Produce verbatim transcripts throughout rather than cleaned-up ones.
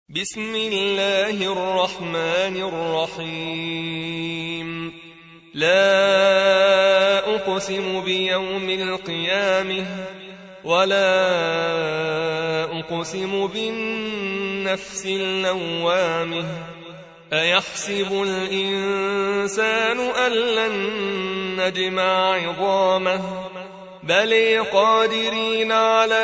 بسم الله الرحمن الرحيم. لا أقسم بيوم القيامة ولا أقسم بالنفس اللوامة. أيحسب الإنسان أن لن نجمع عظامه بل قادرين على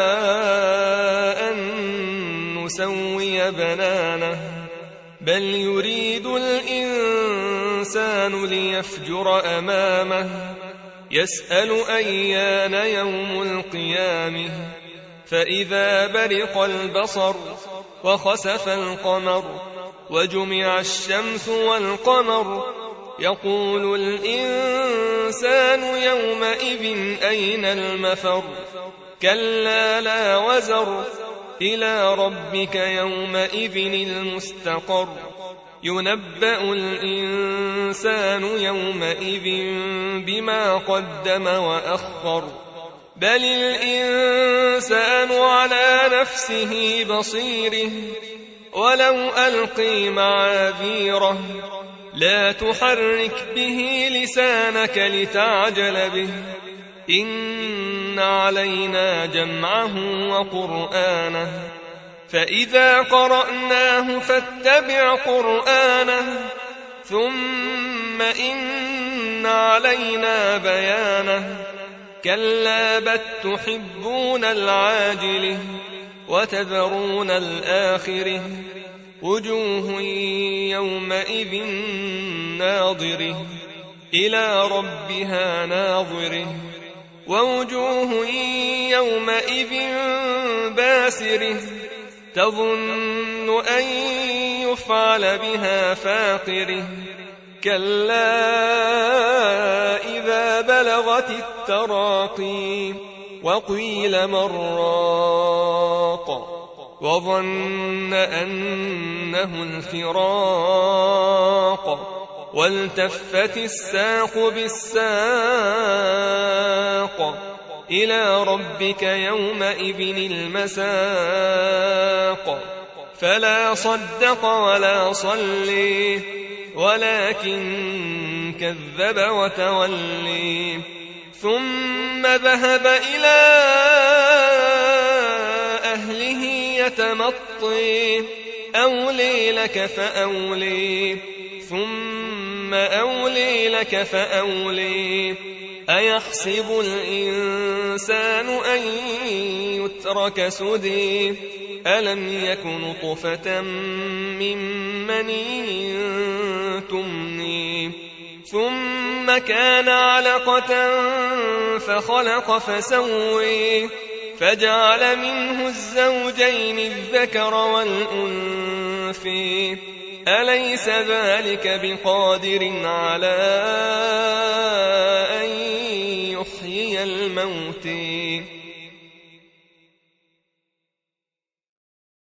أن نسوي بنانه بل يريد الإنسان ليفجر أمامه يسأل أيان يوم القيامة. فإذا برق البصر وخسف القمر وجمع الشمس والقمر يقول الإنسان يومئذ أين المفر. كلا لا وزر إلى ربك يومئذ المستقر. ينبأ الإنسان يومئذ بما قدم وأخر. بل الإنسان على نفسه بصيره ولو ألقي معاذيره. لا تحرك به لسانك لتعجل به إن علينا جمعه وقرآنه فإذا قرأناه فاتبع قرآنه ثم إن علينا بيانه. كلا بل تحبون العاجلة وتذرون الآخرة. وجوه يومئذ ناظرة إلى ربها ناظرة ووجوه يومئذ باسرة تظن أن يفعل بها فاقرة. كلا إذا بلغت التراقي وقيل من راق وظن أنه الفراق والتفت الساق بالساق إلى ربك يومئذ المساق. فلا صدق ولا صلي ولكن كذب وتولي ثم ذهب إلى أهله يتمطي. أولي لك فأولي ثم أولي لك فأولي. أيحسب الإنسان أن يترك سدى ألم يك نطفة من مني تمني ثم كان علقة فخلق فسوي فجعل منه الزوجين الذكر والأنثى. أليس ذلك بقادر على